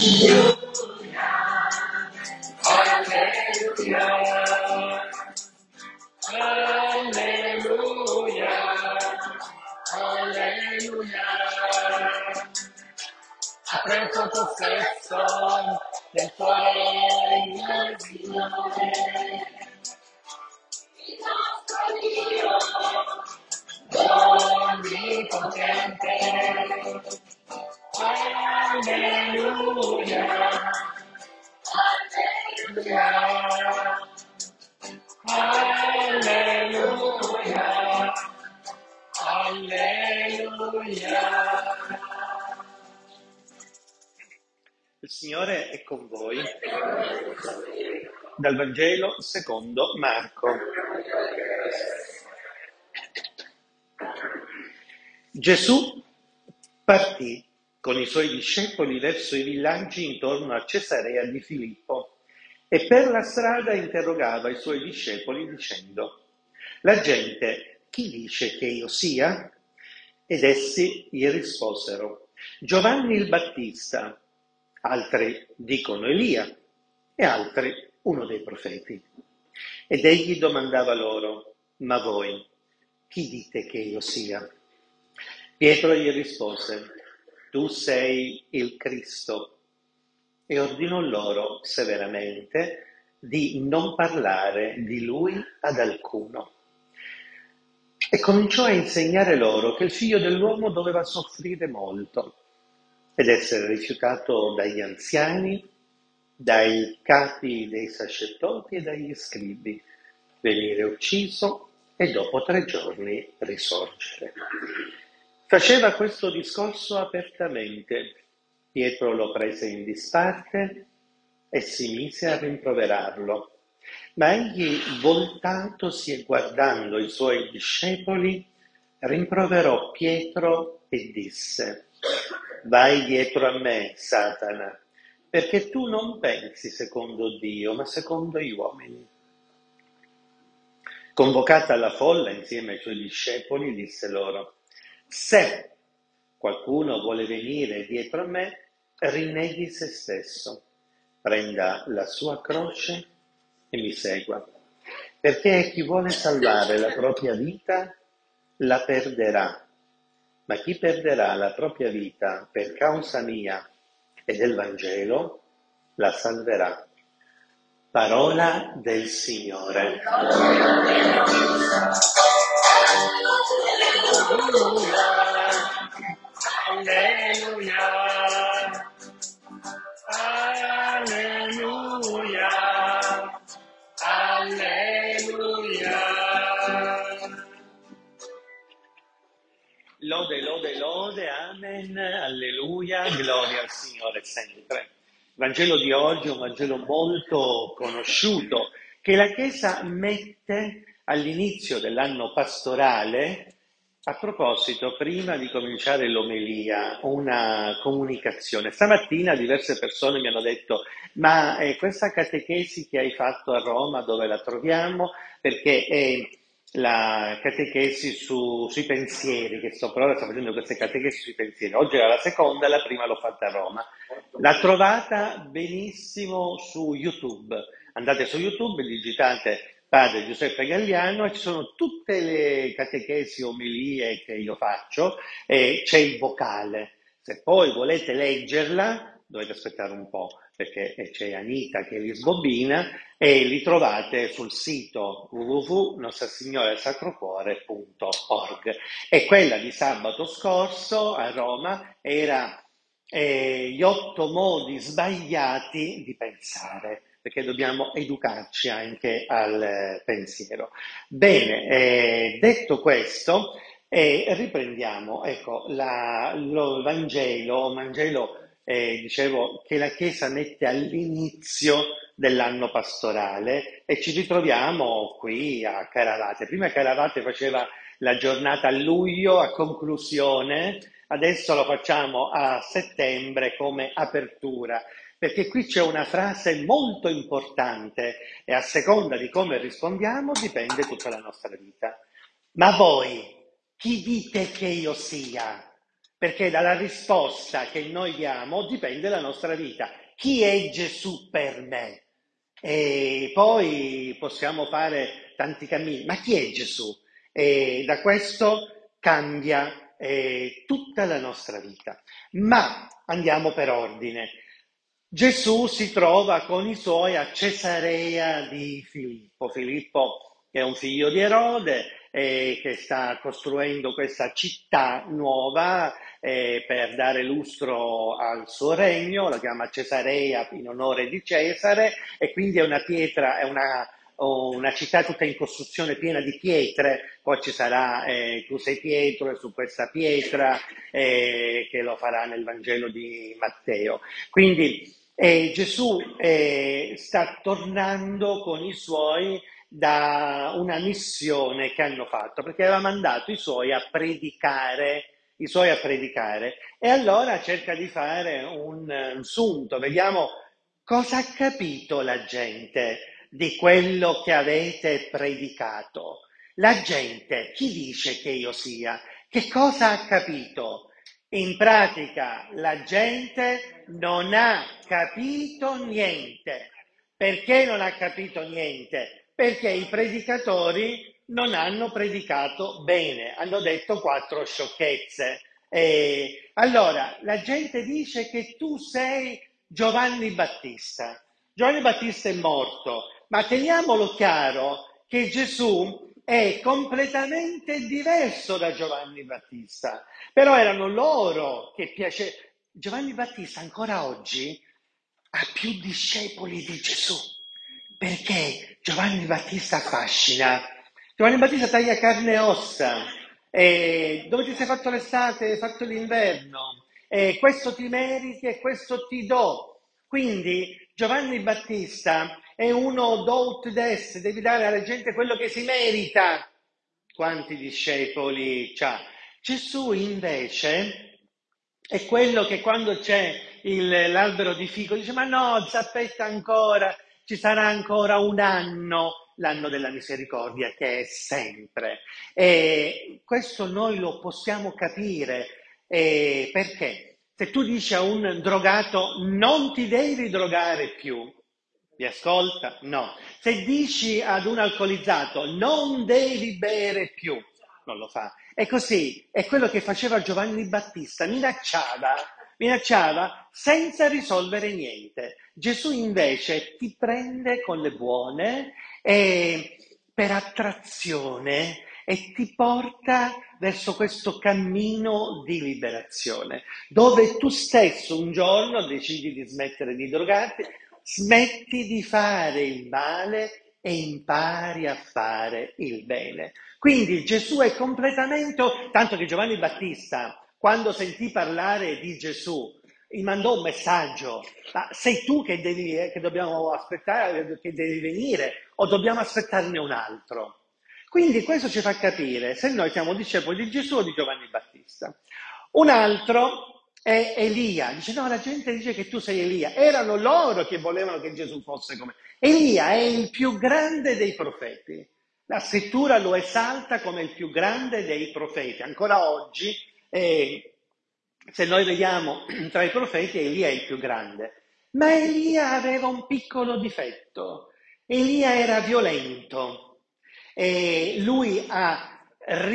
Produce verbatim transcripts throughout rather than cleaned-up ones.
Alleluia, alleluia, alleluia. Ha preso possesso del tuo regno, Signore, il nostro Dio, onnipotente. Alleluia, alleluia, alleluia, alleluia. Il Signore è con voi. Dal Vangelo secondo Marco. Gesù partì con i suoi discepoli verso i villaggi intorno a Cesarea di Filippo e per la strada interrogava i suoi discepoli dicendo: «La gente chi dice che io sia?» Ed essi gli risposero: «Giovanni il Battista, altri dicono Elia e altri uno dei profeti». Ed egli domandava loro: «Ma voi chi dite che io sia?» Pietro gli rispose: «Tu sei il Cristo». E ordinò loro severamente di non parlare di lui ad alcuno. E cominciò a insegnare loro che il figlio dell'uomo doveva soffrire molto ed essere rifiutato dagli anziani, dai capi dei sacerdoti e dagli scribi, venire ucciso e dopo tre giorni risorgere. Faceva questo discorso apertamente. Pietro lo prese in disparte e si mise a rimproverarlo. Ma egli, voltatosi e guardando i suoi discepoli, rimproverò Pietro e disse: «Vai dietro a me, Satana, perché tu non pensi secondo Dio, ma secondo gli uomini». Convocata la folla insieme ai suoi discepoli, disse loro: «Se qualcuno vuole venire dietro a me, rinneghi se stesso, prenda la sua croce e mi segua. Perché chi vuole salvare la propria vita la perderà, ma chi perderà la propria vita per causa mia e del Vangelo la salverà». Parola del Signore. Alleluia, alleluia, alleluia. Lode, lode, lode, amen, alleluia, gloria al Signore sempre. Il Vangelo di oggi è un Vangelo molto conosciuto che la Chiesa mette all'inizio dell'anno pastorale. A proposito, prima di cominciare l'omelia, una comunicazione. Stamattina diverse persone mi hanno detto: ma eh, questa catechesi che hai fatto a Roma, dove la troviamo? Perché è la catechesi su, sui pensieri, che sto per ora sto facendo queste catechesi sui pensieri. Oggi era la seconda, la prima l'ho fatta a Roma. L'ha trovata benissimo su YouTube. Andate su YouTube, digitate Padre Giuseppe Galliano e ci sono tutte le catechesi, omelie che io faccio e c'è il vocale. Se poi volete leggerla, dovete aspettare un po', perché c'è Anita che li sbobbina e li trovate sul sito w w w punto nostra signora del sacro cuore punto org. E quella di sabato scorso a Roma era eh, gli otto modi sbagliati di pensare, perché dobbiamo educarci anche al eh, pensiero. Bene, eh, detto questo, eh, riprendiamo, ecco, la, lo Vangelo, Vangelo eh, dicevo, che la Chiesa mette all'inizio dell'anno pastorale e ci ritroviamo qui a Caravate. Prima Caravate faceva la giornata a luglio, a conclusione, adesso lo facciamo a settembre come apertura, perché qui c'è una frase molto importante e a seconda di come rispondiamo dipende tutta la nostra vita. Ma voi, chi dite che io sia? perché dalla risposta che noi diamo dipende la nostra vita. Chi è Gesù per me? E poi possiamo fare tanti cammini, ma chi è Gesù? E da questo cambia eh, tutta la nostra vita. Ma andiamo per ordine. Gesù si trova con i suoi a Cesarea di Filippo. Filippo è un figlio di Erode eh, che sta costruendo questa città nuova eh, per dare lustro al suo regno, la chiama Cesarea in onore di Cesare, e quindi è una pietra, è una, una città tutta in costruzione piena di pietre. Poi ci sarà, eh, tu sei Pietro, e su questa pietra eh, che lo farà nel Vangelo di Matteo. Quindi eh, Gesù eh, sta tornando con i suoi da una missione che hanno fatto, perché aveva mandato i suoi a predicare, i suoi a predicare, e allora cerca di fare un, un sunto, vediamo cosa ha capito la gente di quello che avete predicato. La gente, chi dice che io sia? Che cosa ha capito? In pratica la gente non ha capito niente. Perché non ha capito niente? Perché i predicatori non hanno predicato bene, hanno detto quattro sciocchezze. E allora la gente dice che tu sei Giovanni Battista. Giovanni Battista è morto, ma teniamolo chiaro che Gesù è completamente diverso da Giovanni Battista. Però erano loro che piacevano. Giovanni Battista ancora oggi ha più discepoli di Gesù, perché Giovanni Battista affascina. Giovanni Battista taglia carne e ossa. E dove ti sei fatto l'estate, hai fatto l'inverno, e questo ti meriti e questo ti do. Quindi Giovanni Battista è uno do ut des, devi dare alla gente quello che si merita. Quanti discepoli c'ha? Gesù invece è quello che quando c'è il, l'albero di fico dice: ma no, aspetta ancora, ci sarà ancora un anno, l'anno della misericordia, che è sempre. E questo noi lo possiamo capire eh, perché se tu dici a un drogato non ti devi drogare più, vi ascolta? No. Se dici ad un alcolizzato non devi bere più, non lo fa. E così è quello che faceva Giovanni Battista, minacciava, minacciava senza risolvere niente. Gesù invece ti prende con le buone e per attrazione e ti porta verso questo cammino di liberazione, dove tu stesso un giorno decidi di smettere di drogarti, smetti di fare il male e impari a fare il bene. Quindi Gesù è completamente, tanto che Giovanni Battista, quando sentì parlare di Gesù, gli mandò un messaggio: ma sei tu che, devi, che dobbiamo aspettare, che devi venire, o dobbiamo aspettarne un altro? Quindi questo ci fa capire se noi siamo discepoli di Gesù o di Giovanni Battista. Un altro è Elia, dice: no, la gente dice che tu sei Elia. Erano loro che volevano che Gesù fosse come Elia. È il più grande dei profeti. La scrittura lo esalta come il più grande dei profeti. Ancora oggi, eh, se noi vediamo tra i profeti, Elia è il più grande. Ma Elia aveva un piccolo difetto. Elia era violento. E lui ha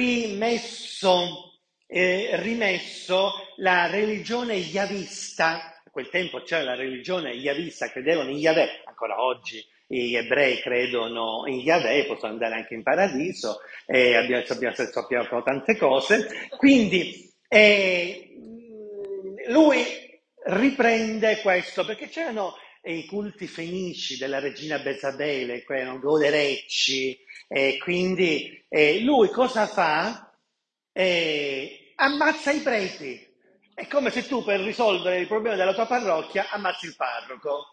rimesso, eh, rimesso la religione yavista. A quel tempo c'era la religione yavista, credevano in Yahweh, ancora oggi gli ebrei credono in Yahweh, possono andare anche in paradiso, eh, abbiamo, abbiamo, sappiamo tante cose. Quindi eh, lui riprende questo, perché c'erano i culti fenici della regina Bezabele, che erano goderecci, e quindi eh, lui cosa fa? Eh, ammazza i preti. È come se tu, per risolvere il problema della tua parrocchia, ammazzi il parroco.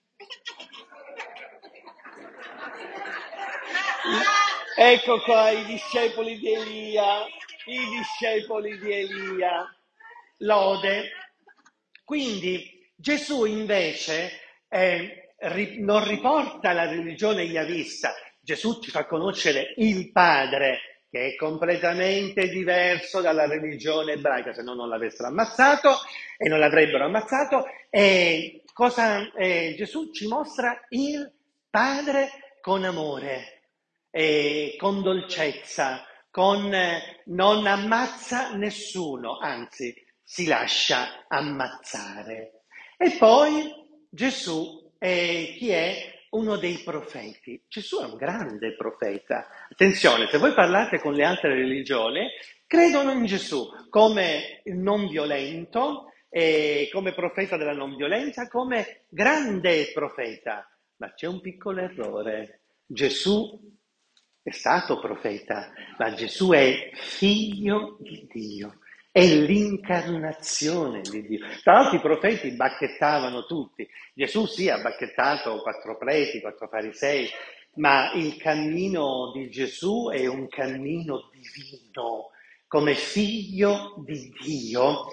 Ecco qua i discepoli di Elia, i discepoli di Elia, lode. Quindi Gesù invece eh, ri- non riporta la religione yavista. Gesù ci fa conoscere il Padre, che è completamente diverso dalla religione ebraica, se no non l'avessero ammazzato e non l'avrebbero ammazzato. E cosa eh, Gesù ci mostra il Padre con amore, eh, con dolcezza, con eh, non ammazza nessuno, anzi si lascia ammazzare. E poi Gesù è chi è? Uno dei profeti. Gesù è un grande profeta. Attenzione, se voi parlate con le altre religioni, credono in Gesù come il non violento, eh, come profeta della non violenza, come grande profeta. Ma c'è un piccolo errore. Gesù è stato profeta, ma Gesù è figlio di Dio. È l'incarnazione di Dio. Tra l'altro i profeti bacchettavano tutti. Gesù sì ha bacchettato quattro preti, quattro farisei, ma il cammino di Gesù è un cammino divino, come figlio di Dio,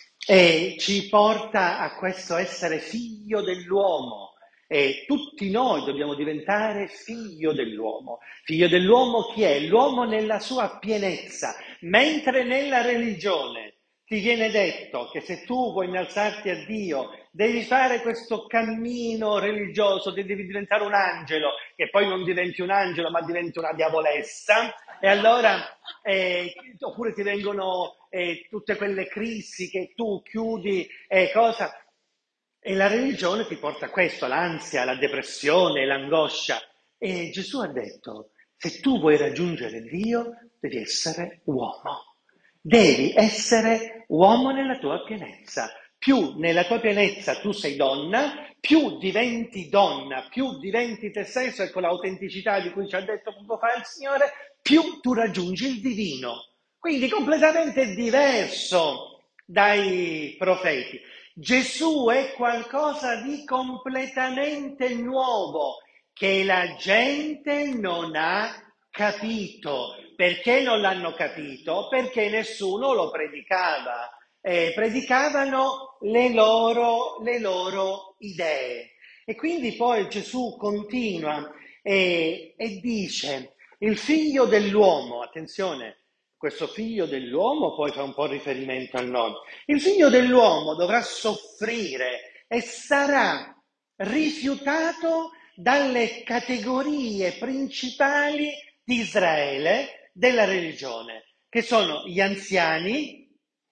e ci porta a questo essere figlio dell'uomo. E tutti noi dobbiamo diventare figlio dell'uomo. Figlio dell'uomo chi è? L'uomo nella sua pienezza, mentre nella religione ti viene detto che se tu vuoi innalzarti a Dio devi fare questo cammino religioso, devi diventare un angelo, che poi non diventi un angelo ma diventi una diavolessa, e allora eh, oppure ti vengono eh, tutte quelle crisi che tu chiudi e eh, cosa. E la religione ti porta a questo, l'ansia, la depressione, l'angoscia. E Gesù ha detto, se tu vuoi raggiungere Dio, devi essere uomo. Devi essere uomo nella tua pienezza. Più nella tua pienezza tu sei donna, più diventi donna, più diventi te stesso e con l'autenticità di cui ci ha detto poco fa il Signore, più tu raggiungi il divino. Quindi completamente diverso dai profeti. Gesù è qualcosa di completamente nuovo che la gente non ha capito. Perché non l'hanno capito? Perché nessuno lo predicava. Eh, predicavano le loro, le loro idee. E quindi poi Gesù continua e, e dice, il figlio dell'uomo, attenzione, questo figlio dell'uomo poi fa un po' riferimento a noi, il figlio dell'uomo dovrà soffrire e sarà rifiutato dalle categorie principali di Israele della religione, che sono gli anziani,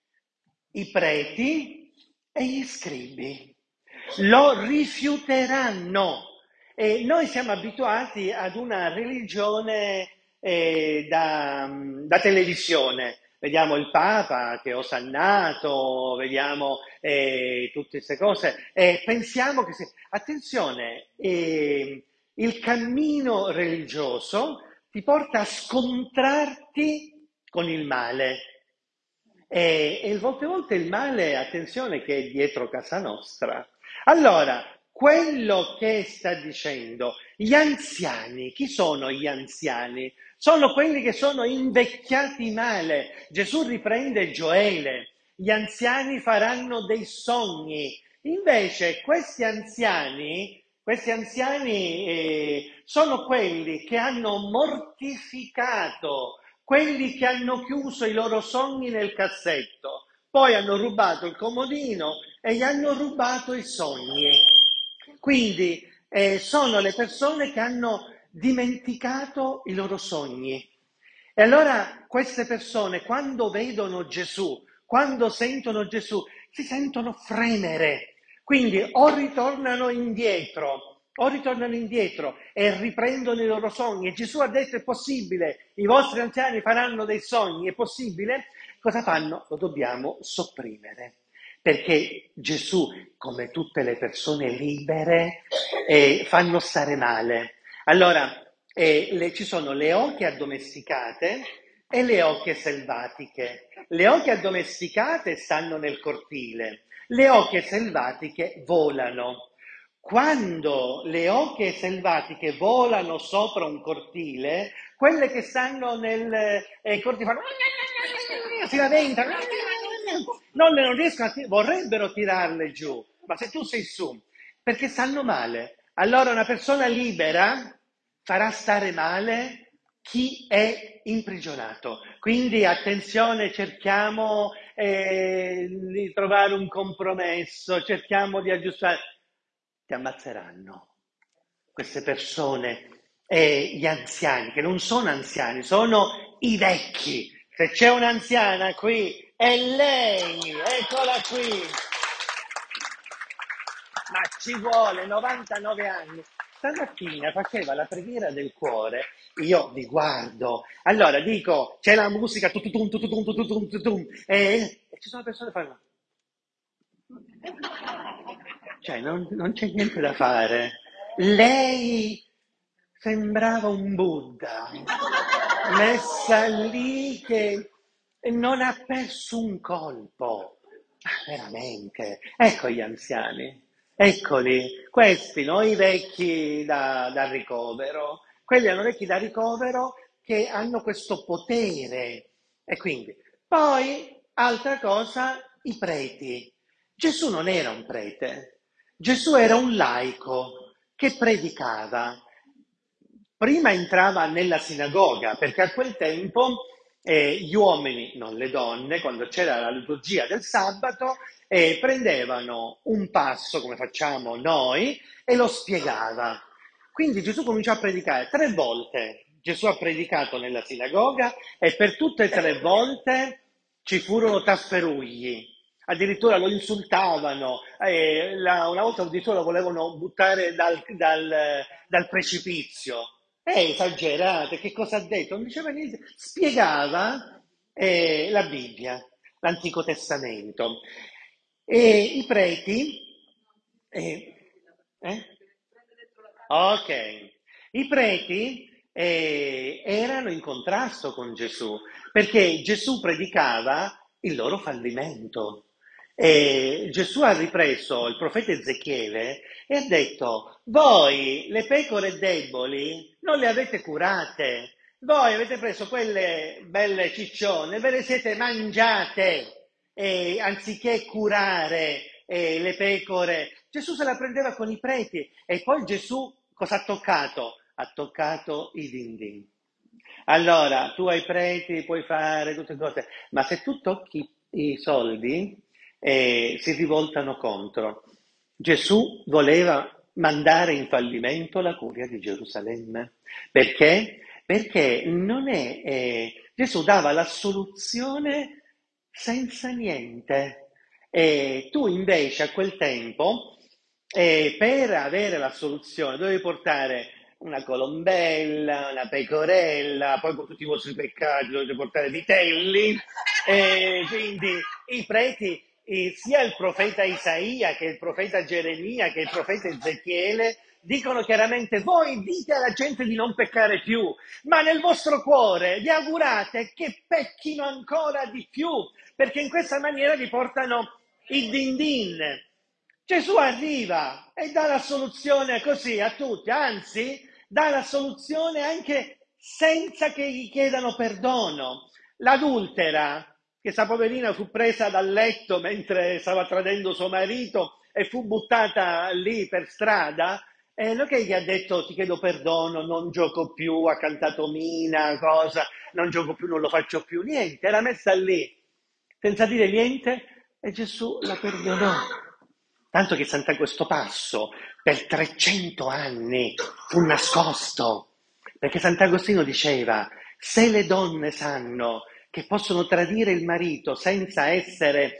i preti e gli scribi. Lo rifiuteranno. E noi siamo abituati ad una religione eh, da, da televisione. Vediamo il Papa che è osannato, vediamo eh, tutte queste cose e pensiamo che... Si... Attenzione, eh, il cammino religioso ti porta a scontrarti con il male. E, e volte volte il male, attenzione, che è dietro casa nostra. Allora, quello che sta dicendo, gli anziani, chi sono gli anziani? Sono quelli che sono invecchiati male. Gesù riprende Gioele, gli anziani faranno dei sogni. Invece questi anziani, questi anziani eh, sono quelli che hanno mortificato, quelli che hanno chiuso i loro sogni nel cassetto, poi hanno rubato il comodino e gli hanno rubato i sogni. Quindi eh, sono le persone che hanno dimenticato i loro sogni. E allora queste persone, quando vedono Gesù, quando sentono Gesù, si sentono fremere. Quindi o ritornano indietro, o ritornano indietro e riprendono i loro sogni. E Gesù ha detto è possibile, i vostri anziani faranno dei sogni, è possibile? Cosa fanno? Lo dobbiamo sopprimere. Perché Gesù, come tutte le persone libere, eh, fanno stare male. Allora, eh, le, ci sono le oche addomesticate e le oche selvatiche. Le oche addomesticate stanno nel cortile, le oche selvatiche volano. Quando le oche selvatiche volano sopra un cortile, quelle che stanno nel eh, cortile fanno si lamentano, non, non riescono a tir- vorrebbero tirarle giù, ma se tu sei su, perché stanno male. Allora una persona libera farà stare male chi è imprigionato. Quindi attenzione, cerchiamo eh, di trovare un compromesso, cerchiamo di aggiustare. Ti ammazzeranno queste persone e gli anziani, che non sono anziani, sono i vecchi. Se c'è un'anziana qui, è lei, eccola qui. Ma ci vuole novantanove anni. Stamattina faceva la preghiera del cuore, io vi guardo, allora dico, c'è la musica, tututum, tututum, tututum, tututum, e, e ci sono persone che fanno, cioè non, non c'è niente da fare. Lei sembrava un Buddha, messa lì che non ha perso un colpo. Ah, veramente. Ecco gli anziani, eccoli, questi, no? I vecchi da, da ricovero. Quelli erano vecchi da ricovero che hanno questo potere. E quindi, poi, altra cosa, i preti. Gesù non era un prete, Gesù era un laico che predicava. Prima entrava nella sinagoga, perché a quel tempo eh, gli uomini, non le donne, quando c'era la liturgia del sabato, eh, prendevano un passo, come facciamo noi, e lo spiegava. Quindi Gesù cominciò a predicare tre volte. Gesù ha predicato nella sinagoga e per tutte e tre volte ci furono tafferugli. Addirittura lo insultavano, eh, la- una volta addirittura lo volevano buttare dal, dal- dal precipizio. È esagerato, che cosa ha detto? Non diceva niente, spiegava eh, la Bibbia, l'Antico Testamento. E i preti, eh, eh? Ok, i preti eh, erano in contrasto con Gesù, perché Gesù predicava il loro fallimento. E Gesù ha ripreso il profeta Ezechiele e ha detto, voi le pecore deboli non le avete curate, voi avete preso quelle belle ciccione, ve le siete mangiate, e anziché curare eh, le pecore, Gesù se la prendeva con i preti e poi Gesù cosa ha toccato? Ha toccato i dindini. Allora, tu ai preti puoi fare tutte cose, ma se tu tocchi i soldi, eh, si rivoltano contro. Gesù voleva mandare in fallimento la curia di Gerusalemme. Perché? Perché non è, eh, Gesù dava la soluzione senza niente. E tu invece a quel tempo, eh, per avere la soluzione, dovevi portare una colombella, una pecorella, poi con tutti i vostri peccati dovete portare vitelli, e quindi i preti, eh, sia il profeta Isaia che il profeta Geremia che il profeta Ezechiele dicono chiaramente voi dite alla gente di non peccare più, ma nel vostro cuore vi augurate che pecchino ancora di più, perché in questa maniera vi portano il din din. Gesù arriva e dà la soluzione così a tutti, anzi dà la soluzione anche senza che gli chiedano perdono. L'adultera, che sta poverina fu presa dal letto mentre stava tradendo suo marito e fu buttata lì per strada, e non che gli ha detto ti chiedo perdono, non gioco più, ha cantato Mina, cosa, non gioco più, non lo faccio più, niente, era messa lì, senza dire niente, e Gesù la perdonò. Tanto che Sant'Agostino Passo per trecento anni fu nascosto, perché Sant'Agostino diceva, se le donne sanno che possono tradire il marito senza essere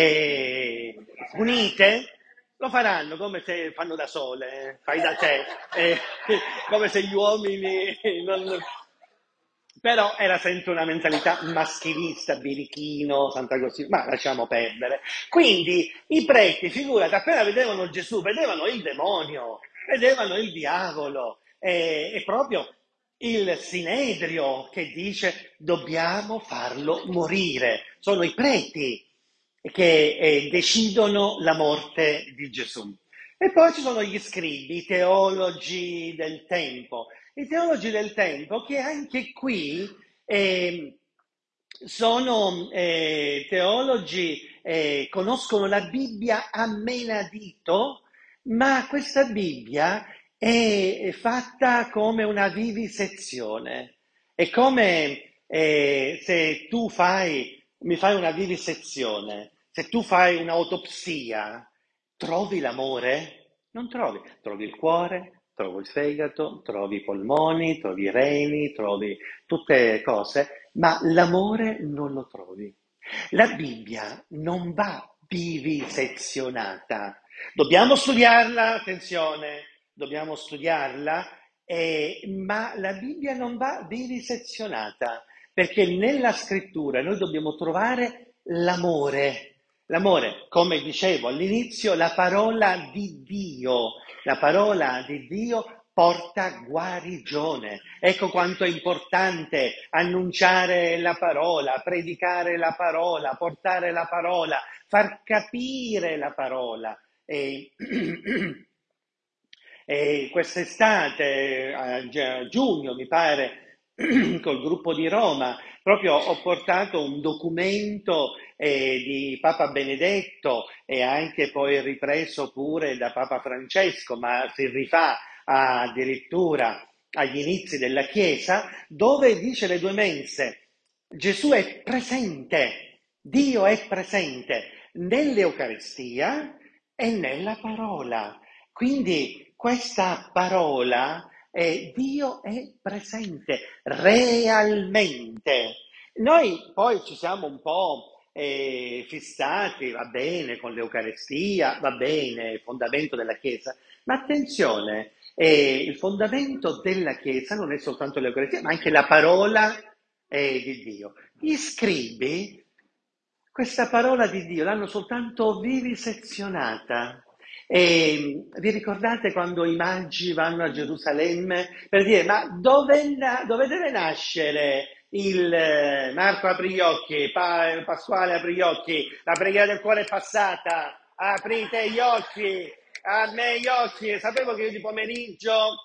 eh, punite, lo faranno come se fanno da sole, eh, fai da te, eh, come se gli uomini non... Però era sempre una mentalità maschilista, birichino, Sant'Agostino, ma lasciamo perdere. Quindi i preti, figurati, appena vedevano Gesù, vedevano il demonio, vedevano il diavolo, e, e proprio il Sinedrio che dice dobbiamo farlo morire. Sono i preti che eh, decidono la morte di Gesù. E poi ci sono gli scribi, i teologi del tempo. I teologi del tempo che anche qui eh, sono eh, teologi, eh, conoscono la Bibbia a menadito, ma questa Bibbia è fatta come una vivisezione. È come eh, se tu fai, mi fai una vivisezione, se tu fai un'autopsia, trovi l'amore? Non trovi. Trovi il cuore, trovi il fegato, trovi i polmoni, trovi i reni, trovi tutte cose, ma l'amore non lo trovi. La Bibbia non va vivisezionata. Dobbiamo studiarla, attenzione, dobbiamo studiarla, eh, ma la Bibbia non va vivisezionata, perché nella scrittura noi dobbiamo trovare l'amore. L'amore, come dicevo all'inizio, la parola di Dio, la parola di Dio porta guarigione. Ecco quanto è importante annunciare la parola, predicare la parola, portare la parola, far capire la parola. E, e quest'estate, a giugno mi pare, col gruppo di Roma, proprio ho portato un documento eh, di Papa Benedetto e anche poi ripreso pure da Papa Francesco, ma si rifà addirittura agli inizi della Chiesa, dove dice le due mense, Gesù è presente, Dio è presente nell'Eucaristia e nella parola. Quindi questa parola, eh, Dio è presente realmente. Noi poi ci siamo un po' eh, fissati, va bene, con l'Eucaristia, va bene, il fondamento della Chiesa, ma attenzione, eh, il fondamento della Chiesa non è soltanto l'Eucaristia, ma anche la parola eh, di Dio. Gli scribi questa parola di Dio l'hanno soltanto vivisezionata. E vi ricordate quando i magi vanno a Gerusalemme per dire ma dove, na- dove deve nascere il eh, Marco apri gli occhi, Pa- Pasquale apri gli occhi, la preghiera del cuore è passata, aprite gli occhi, a me gli occhi, sapevo che io di pomeriggio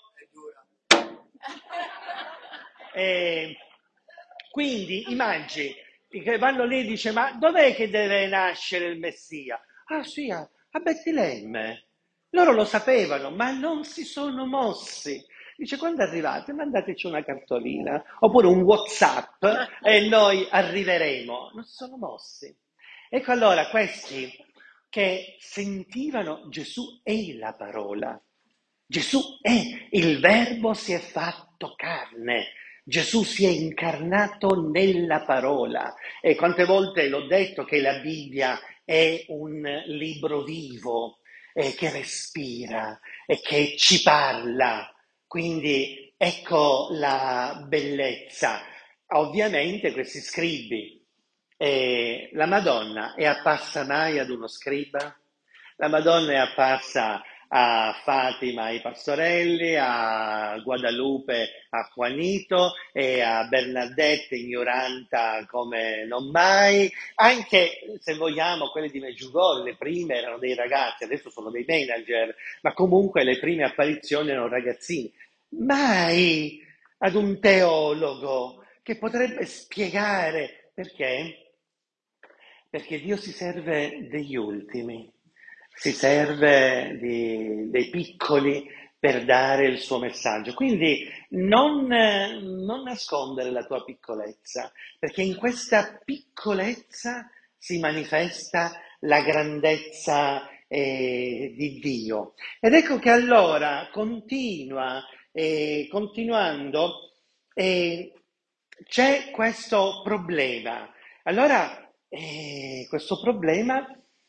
e quindi i magi che vanno lì e dice ma dov'è che deve nascere il Messia? Ah sì, a, a Betlemme. Loro lo sapevano, ma non si sono mossi. Dice quando arrivate mandateci una cartolina oppure un WhatsApp e noi arriveremo. Non si sono mossi. Ecco allora questi che sentivano Gesù è la parola. Gesù è il Verbo si è fatto carne. Gesù si è incarnato nella parola e quante volte l'ho detto che la Bibbia è un libro vivo eh, che respira e che ci parla. Quindi ecco la bellezza. Ovviamente questi scribi, eh, la Madonna è apparsa mai ad uno scriba? La Madonna è apparsa a Fatima ai pastorelli, a Guadalupe a Juanito e a Bernadette ignoranta come non mai, anche se vogliamo quelle di Medjugorje, le prime erano dei ragazzi, adesso sono dei manager, ma comunque le prime apparizioni erano ragazzini. Mai ad un teologo che potrebbe spiegare perché? Perché Dio si serve degli ultimi, si serve di- dei piccoli per dare il suo messaggio. Quindi non, eh, non nascondere la tua piccolezza, perché in questa piccolezza si manifesta la grandezza eh, di Dio. Ed ecco che allora continua, eh, continuando, eh, c'è questo problema. Allora, eh, questo problema,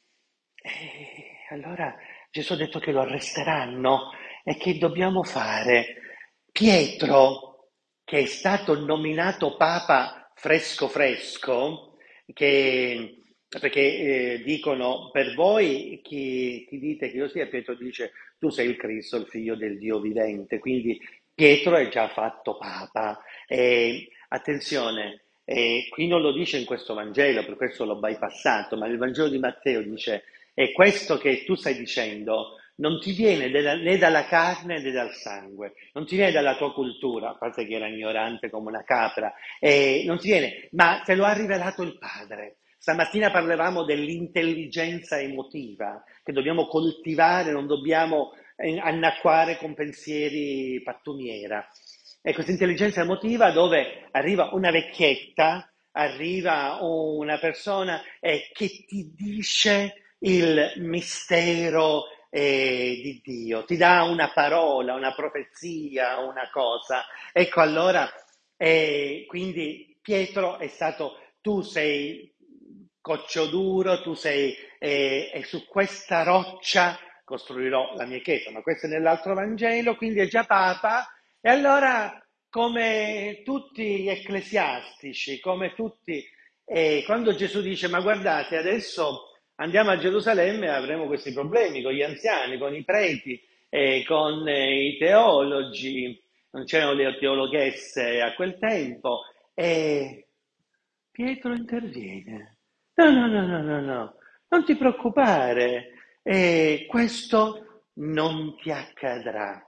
eh, allora Gesù ha detto che lo arresteranno e che dobbiamo fare? Pietro, che è stato nominato Papa fresco fresco, che, perché eh, dicono per voi chi, chi dite che io sia, Pietro dice tu sei il Cristo, il figlio del Dio vivente, quindi Pietro è già fatto Papa. E, attenzione, e qui non lo dice in questo Vangelo, per questo l'ho bypassato, ma nel Vangelo di Matteo dice, e questo che tu stai dicendo non ti viene della- né dalla carne né dal sangue, non ti viene dalla tua cultura, a parte che era ignorante come una capra, e non ti viene, ma te lo ha rivelato il Padre. Stamattina parlavamo dell'intelligenza emotiva, che dobbiamo coltivare, non dobbiamo eh, annacquare con pensieri pattumiera. E questa intelligenza emotiva dove arriva una vecchietta, arriva una persona eh, che ti dice il mistero eh, di Dio, ti dà una parola, una profezia, una cosa. Ecco allora, eh, quindi Pietro è stato, tu sei coccio duro, tu sei, eh, e su questa roccia costruirò la mia chiesa, ma questo è nell'altro Vangelo, quindi è già Papa, e allora come tutti gli ecclesiastici, come tutti, eh, quando Gesù dice, ma guardate, adesso andiamo a Gerusalemme e avremo questi problemi con gli anziani, con i preti, eh, con eh, i teologi, non c'erano le teologhesse a quel tempo, e Pietro interviene. No, no, no, no, no, no, non ti preoccupare, eh, questo non ti accadrà.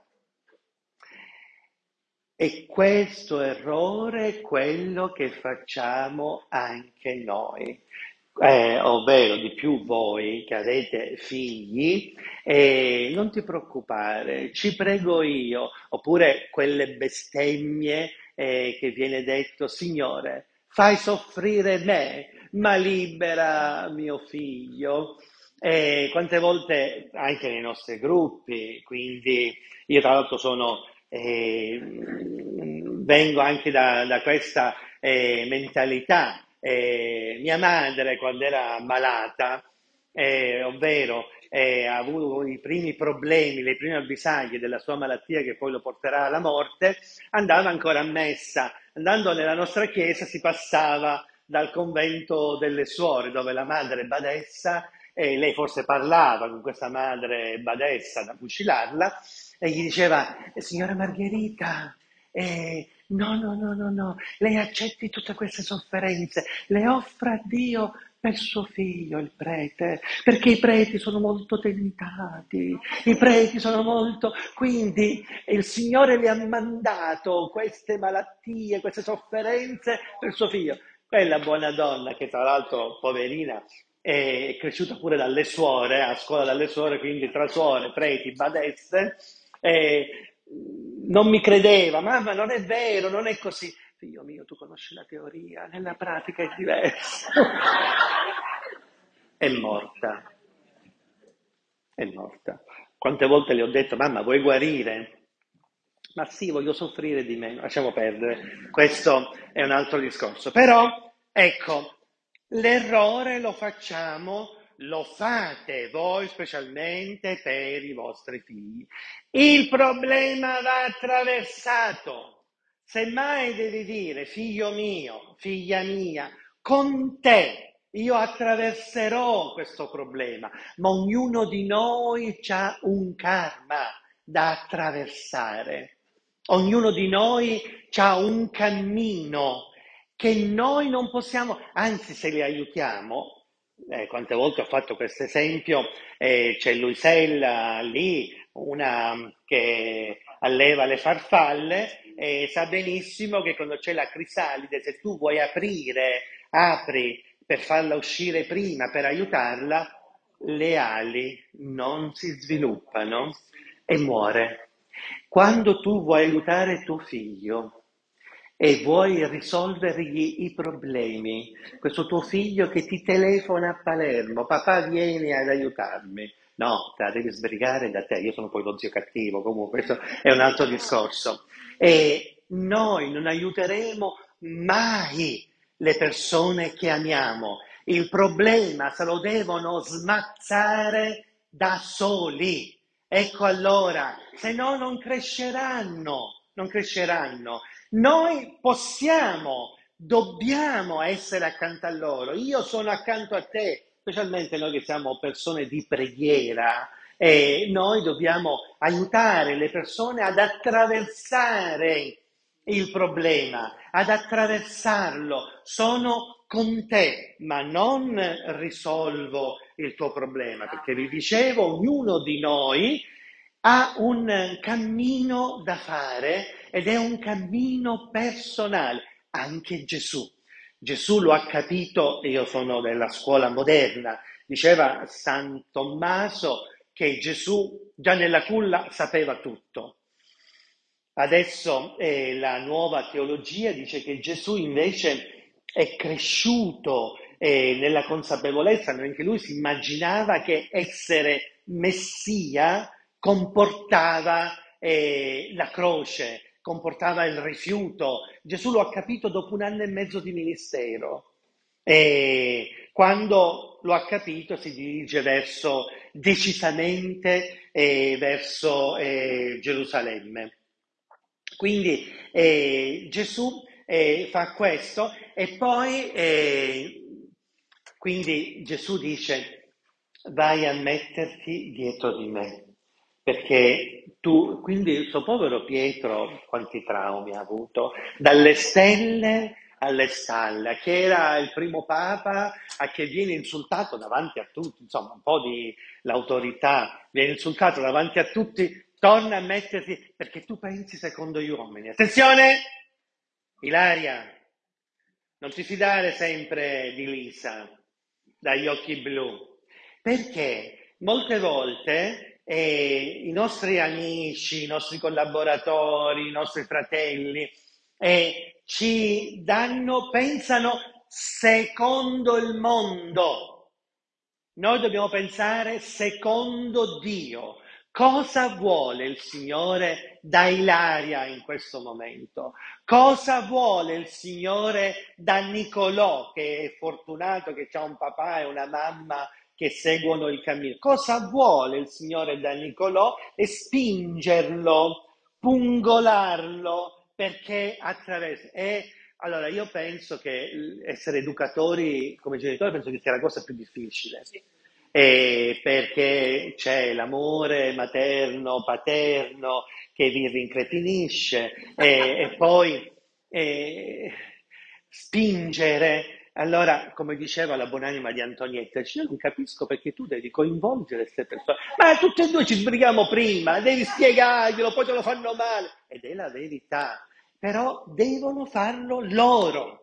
E questo errore è quello che facciamo anche noi, eh, ovvero di più voi che avete figli, eh, non ti preoccupare, ci prego io, oppure quelle bestemmie eh, che viene detto, Signore, fai soffrire me, ma libera mio figlio. E quante volte anche nei nostri gruppi, quindi io tra l'altro sono eh, vengo anche da, da questa eh, mentalità. Eh, mia madre, quando era malata, eh, ovvero eh, ha avuto i primi problemi, le prime avvisaglie della sua malattia che poi lo porterà alla morte, andava ancora a messa. Andando nella nostra chiesa si passava dal convento delle suore, dove la madre badessa, e lei forse parlava con questa madre badessa da fucilarla, e gli diceva, signora Margherita, eh, no, no, no, no, no, lei accetti tutte queste sofferenze, le offra a Dio per suo figlio, il prete, perché i preti sono molto tentati, i preti sono molto, quindi il Signore le ha mandato queste malattie, queste sofferenze per suo figlio. Quella buona donna, che tra l'altro, poverina, è cresciuta pure dalle suore, a scuola dalle suore, quindi tra suore, preti, badesse, e non mi credeva, mamma non è vero, non è così. Figlio mio, tu conosci la teoria, nella pratica è diverso. È morta, è morta. Quante volte le ho detto, mamma, vuoi guarire? Ma sì, voglio soffrire di meno. Lasciamo perdere, questo è un altro discorso. Però, ecco, l'errore lo facciamo, lo fate voi specialmente per i vostri figli. Il problema va attraversato. Semmai devi dire, figlio mio, figlia mia, con te io attraverserò questo problema, ma ognuno di noi ha un karma da attraversare. Ognuno di noi ha un cammino che noi non possiamo, anzi se li aiutiamo, eh, quante volte ho fatto questo esempio, eh, c'è Luisella lì, una che alleva le farfalle, e sa benissimo che quando c'è la crisalide, se tu vuoi aprire, apri per farla uscire prima, per aiutarla, le ali non si sviluppano e muore. Quando tu vuoi aiutare tuo figlio e vuoi risolvergli i problemi, questo tuo figlio che ti telefona a Palermo, papà vieni ad aiutarmi, no, te la devi sbrigare da te, io sono poi lo zio cattivo, comunque questo è un altro discorso. E noi non aiuteremo mai le persone che amiamo, il problema se lo devono smazzare da soli. Ecco allora, se no non cresceranno, non cresceranno. Noi possiamo, dobbiamo essere accanto a loro. Io sono accanto a te, specialmente noi che siamo persone di preghiera, e noi dobbiamo aiutare le persone ad attraversare il problema, ad attraversarlo. Sono con te, ma non risolvo il tuo problema, perché vi dicevo, ognuno di noi ha un cammino da fare ed è un cammino personale, anche Gesù. Gesù lo ha capito, io sono della scuola moderna, diceva San Tommaso che Gesù già nella culla sapeva tutto. Adesso eh, la nuova teologia dice che Gesù invece è cresciuto eh, nella consapevolezza, anche lui si immaginava che essere Messia comportava eh, la croce, comportava il rifiuto. Gesù lo ha capito dopo un anno e mezzo di ministero. E quando lo ha capito si dirige verso, decisamente eh, verso eh, Gerusalemme. Quindi eh, Gesù eh, fa questo e poi eh, quindi Gesù dice vai a metterti dietro di me, perché tu, quindi il suo povero Pietro, quanti traumi ha avuto, dalle stelle alle stalle, che era il primo papa a che viene insultato davanti a tutti, insomma un po' di l'autorità, viene insultato davanti a tutti, torna a metterti, perché tu pensi secondo gli uomini. Attenzione, Ilaria, non ti fidare sempre di Lisa, dagli occhi blu, perché molte volte eh, i nostri amici, i nostri collaboratori, i nostri fratelli eh, ci danno, pensano secondo il mondo. Noi dobbiamo pensare secondo Dio. Cosa vuole il Signore da Ilaria in questo momento? Cosa vuole il Signore da Nicolò, che è fortunato che ha un papà e una mamma che seguono il cammino? Cosa vuole il Signore da Nicolò? E spingerlo, pungolarlo, perché attraverso... E allora io penso che essere educatori come genitori penso che sia la cosa più difficile. Eh, perché c'è l'amore materno, paterno che vi rincretinisce eh, e poi eh, spingere. Allora, come diceva la buonanima di Antonietta, dice, io non capisco perché tu devi coinvolgere queste persone, ma tutte e due ci sbrighiamo prima, devi spiegarglielo, poi te lo fanno male, ed è la verità, però devono farlo loro.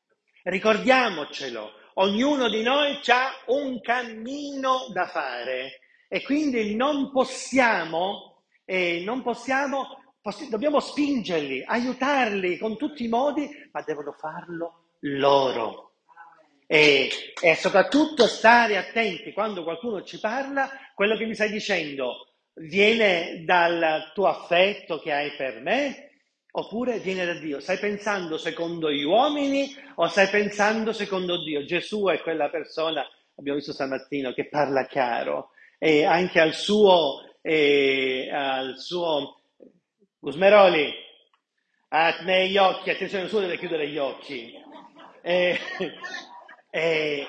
Ricordiamocelo, ognuno di noi ha un cammino da fare e quindi non possiamo, eh, non possiamo, possi- dobbiamo spingerli, aiutarli con tutti i modi, ma devono farlo loro. E, e soprattutto stare attenti quando qualcuno ci parla, quello che mi stai dicendo viene dal tuo affetto che hai per me oppure viene da Dio. Stai pensando secondo gli uomini o stai pensando secondo Dio? Gesù è quella persona, abbiamo visto stamattina, che parla chiaro e anche al suo, eh, al suo Gusmeroli, a me gli occhi, attenzione, nessuno deve chiudere gli occhi. Eh, eh,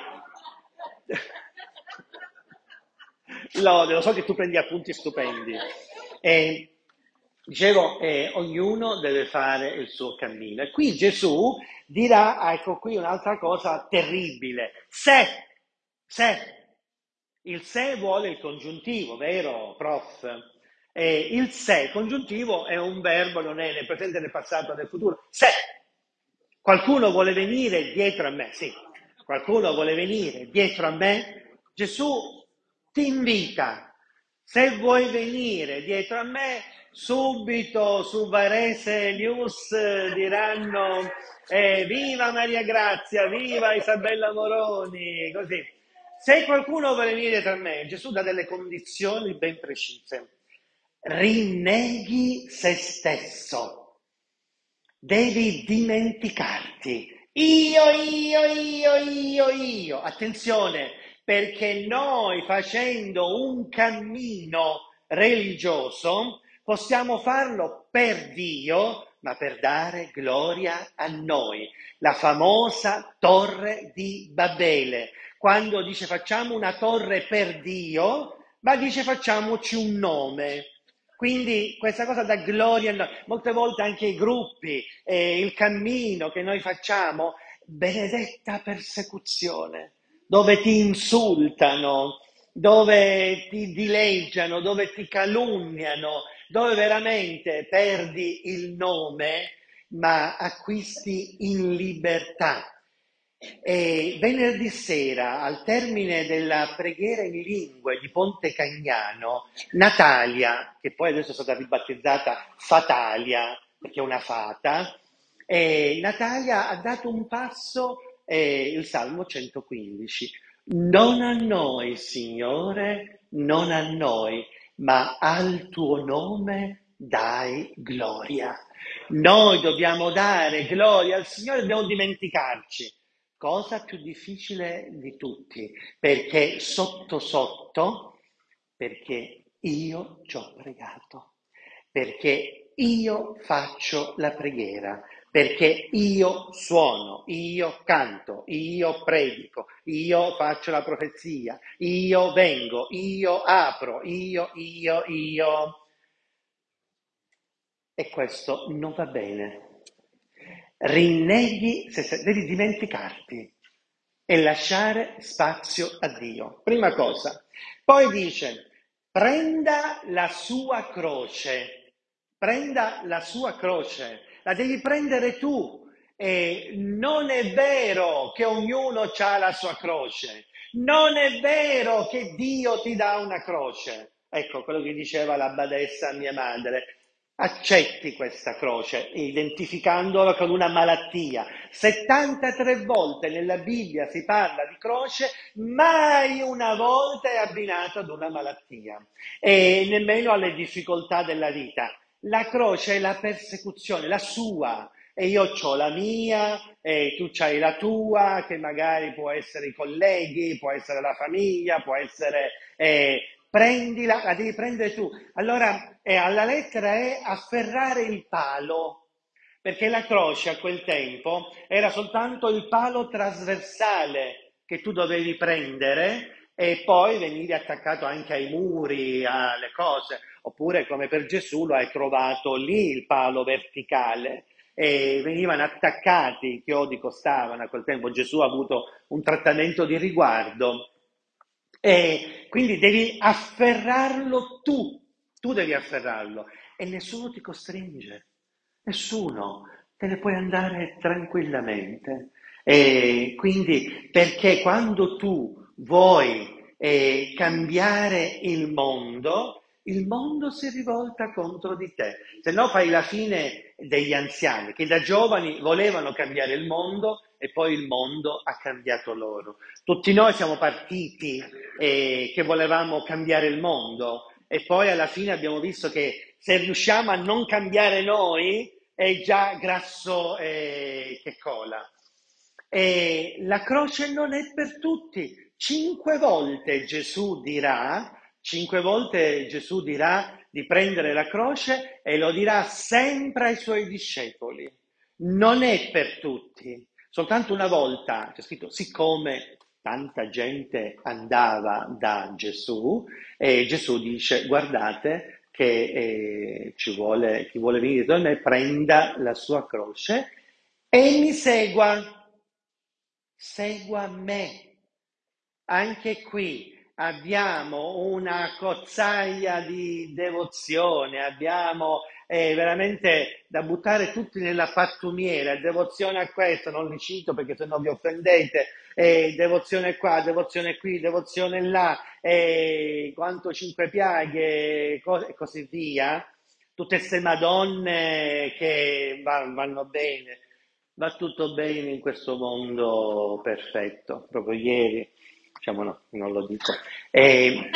Lode, lo so che tu prendi appunti stupendi. Eh, dicevo, eh, ognuno deve fare il suo cammino. E qui Gesù dirà, ecco qui un'altra cosa terribile. Se, se, il se vuole il congiuntivo, vero, prof? Eh, il se congiuntivo è un verbo, non è né presente né passato né futuro. Se qualcuno vuole venire dietro a me, sì, qualcuno vuole venire dietro a me, Gesù ti invita. Se vuoi venire dietro a me, subito su Varese News diranno eh, viva Maria Grazia, viva Isabella Moroni, così. Se qualcuno vuole venire dietro a me, Gesù dà delle condizioni ben precise. Rinneghi se stesso, devi dimenticarti. Io, io, io, io, io. Attenzione, perché noi facendo un cammino religioso possiamo farlo per Dio, ma per dare gloria a noi. La famosa torre di Babele, quando dice facciamo una torre per Dio, ma dice facciamoci un nome. Quindi questa cosa dà gloria a noi. Molte volte anche i gruppi, eh, il cammino che noi facciamo, benedetta persecuzione, dove ti insultano, dove ti dileggiano, dove ti calunniano, dove veramente perdi il nome, ma acquisti in libertà. E venerdì sera, al termine della preghiera in lingue di Ponte Cagnano, Natalia, che poi adesso è stata ribattezzata Fatalia, perché è una fata, e Natalia ha dato un passo, eh, il Salmo centoquindici. Non a noi, Signore, non a noi, ma al tuo nome dai gloria. Noi dobbiamo dare gloria al Signore, dobbiamo dimenticarci. Cosa più difficile di tutti, perché sotto sotto, perché io ci ho pregato, perché io faccio la preghiera, perché io suono, io canto, io predico, io faccio la profezia, io vengo, io apro, io, io, io. E questo non va bene. Rinneghi, se, se, devi dimenticarti e lasciare spazio a Dio. Prima cosa. Poi dice, prenda la sua croce, prenda la sua croce, la devi prendere tu. E non è vero che ognuno ha la sua croce, non è vero che Dio ti dà una croce. Ecco quello che diceva la badessa a mia madre. Accetti questa croce, identificandola con una malattia. settantatré volte nella Bibbia si parla di croce, mai una volta è abbinato ad una malattia e nemmeno alle difficoltà della vita. La croce è la persecuzione, la sua, e io ho la mia, e tu c'hai la tua, che magari può essere i colleghi, può essere la famiglia, può essere... Eh, prendila, la devi prendere tu. Allora, eh, alla lettera è afferrare il palo, perché la croce a quel tempo era soltanto il palo trasversale che tu dovevi prendere e poi venivi attaccato anche ai muri, alle cose, oppure come per Gesù lo hai trovato lì il palo verticale. E venivano attaccati, i chiodi costavano a quel tempo, Gesù ha avuto un trattamento di riguardo. E quindi devi afferrarlo tu, tu devi afferrarlo e nessuno ti costringe, nessuno, te ne puoi andare tranquillamente. E quindi perché quando tu vuoi eh, cambiare il mondo, il mondo si rivolta contro di te, se no fai la fine degli anziani che da giovani volevano cambiare il mondo e poi il mondo ha cambiato loro. Tutti noi siamo partiti eh, che volevamo cambiare il mondo e poi alla fine abbiamo visto che se riusciamo a non cambiare noi è già grasso eh, che cola. E la croce non è per tutti. Cinque volte Gesù dirà, cinque volte Gesù dirà di prendere la croce e lo dirà sempre ai suoi discepoli. Non è per tutti. Soltanto una volta c'è scritto, siccome tanta gente andava da Gesù, e Gesù dice, guardate che eh, ci vuole, chi vuole venire da me prenda la sua croce e mi segua. Segua me. Anche qui abbiamo una cozzaia di devozione, abbiamo eh, veramente da buttare tutti nella pattumiera, devozione a questo, non li cito perché sennò vi offendete, eh, devozione qua, devozione qui, devozione là, eh, quanto cinque piaghe e co- e così via, tutte queste madonne che va- vanno bene. Va tutto bene in questo mondo perfetto, proprio ieri, diciamo no, non lo dico. E,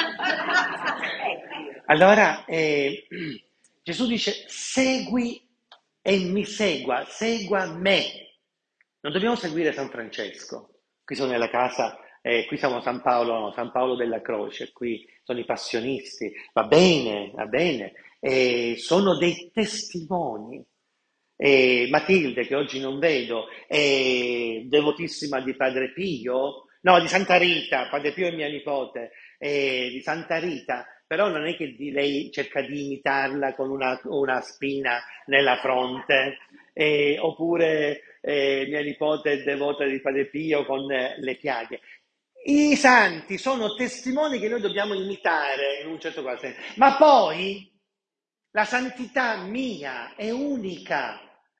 allora eh, Gesù dice segui e mi segua, segua me. Non dobbiamo seguire San Francesco. Qui sono nella casa, eh, qui siamo San Paolo, no, San Paolo della Croce, qui sono i passionisti. Va bene, va bene. Eh, sono dei testimoni. E Matilde, che oggi non vedo, è devotissima di Padre Pio, no, di Santa Rita, Padre Pio è mia nipote, eh, di Santa Rita, però non è che di lei cerca di imitarla con una, una spina nella fronte, eh, oppure eh, mia nipote è devota di Padre Pio con eh, le piaghe. I santi sono testimoni che noi dobbiamo imitare in un certo qual senso, ma poi la santità mia è unica.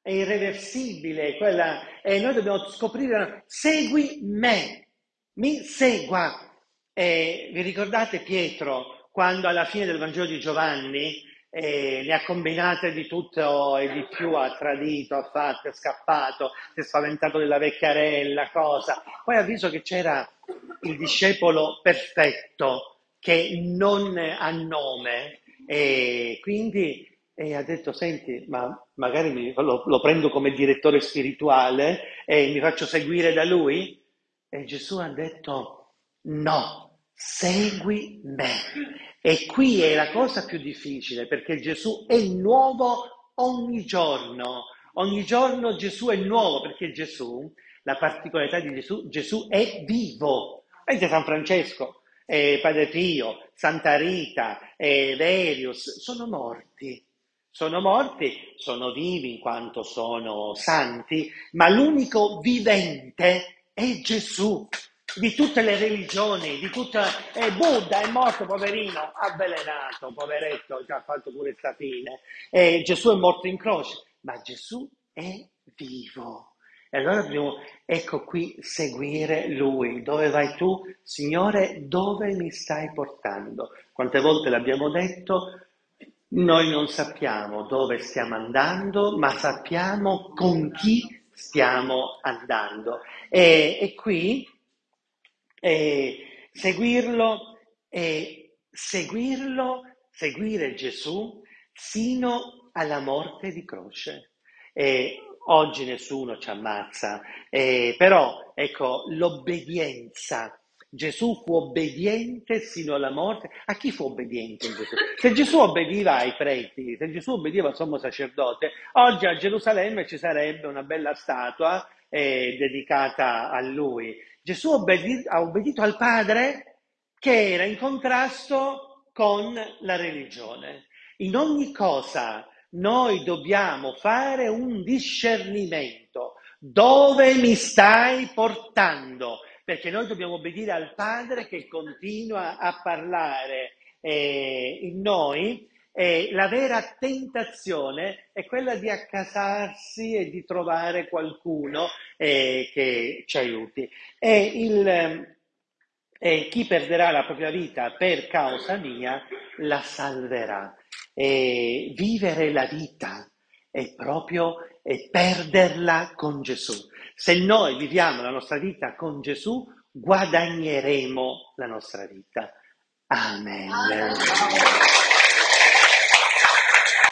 è irreversibile, quella, e noi dobbiamo scoprire, segui me, mi segua. E vi ricordate Pietro, quando alla fine del Vangelo di Giovanni eh, ne ha combinate di tutto e di più, ha tradito, ha fatto, è scappato, si è spaventato della vecchiarella, cosa. Poi ha visto che c'era il discepolo perfetto che non ha nome e quindi e ha detto, senti, ma magari mi- lo, lo prendo come direttore spirituale e mi faccio seguire da lui? E Gesù ha detto, no, segui me. E qui è la cosa più difficile perché Gesù è nuovo ogni giorno. Ogni giorno Gesù è nuovo perché Gesù, la particolarità di Gesù, Gesù è vivo. Vedete San Francesco, eh, Padre Pio, Santa Rita, eh, Verius, sono morti. Sono morti, sono vivi in quanto sono santi, ma l'unico vivente è Gesù. Di tutte le religioni, di tutta... E Buddha è morto, poverino, avvelenato, poveretto, che ha fatto pure sta fine. E Gesù è morto in croce, ma Gesù è vivo. E allora dobbiamo, ecco qui, seguire Lui. Dove vai tu? Signore, dove mi stai portando? Quante volte l'abbiamo detto? Noi non sappiamo dove stiamo andando, ma sappiamo con chi stiamo andando. E, e qui eh, seguirlo, e seguirlo, seguire Gesù sino alla morte di croce. E oggi nessuno ci ammazza, eh, però ecco l'obbedienza. Gesù fu obbediente sino alla morte. A chi fu obbediente in Gesù? Se Gesù obbediva ai preti, se Gesù obbediva al sommo sacerdote, oggi a Gerusalemme ci sarebbe una bella statua eh, dedicata a lui. Gesù obbedì, ha obbedito al Padre che era in contrasto con la religione. In ogni cosa noi dobbiamo fare un discernimento. Dove mi stai portando? Perché noi dobbiamo obbedire al Padre che continua a parlare eh, in noi. E la vera tentazione è quella di accasarsi e di trovare qualcuno eh, che ci aiuti. E il, e chi perderà la propria vita per causa mia la salverà. E vivere la vita è proprio è perderla con Gesù. Se noi viviamo la nostra vita con Gesù, guadagneremo la nostra vita. Amen.